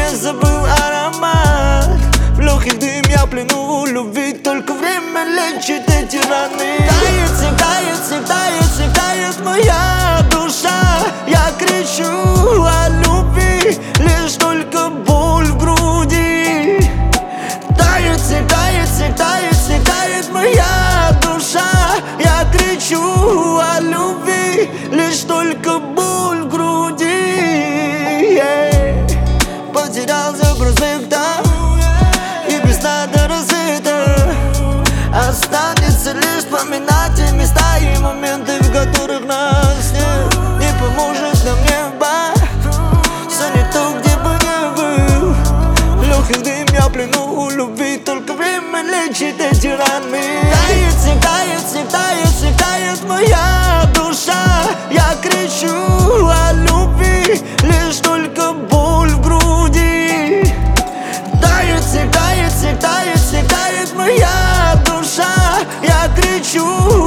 я забыл аромат. В легких дым я плену любви, только время лечит эти раны. Тает моя душа. Я кричу о любви, лишь только боль в груди. Тает моя душа. Я кричу о любви, лишь только боль в груди. Потерял за проспектом и без надо разыто. Останется лишь вспоминать и места, и моменты, в которых нас нет. Не поможет нам небо, все не то, где бы не был. В легких дым я плену любви, только время лечит эти раны. Тает моя душа. Я кричу о любви, лишь только боль в груди. Тает моя душа. Я кричу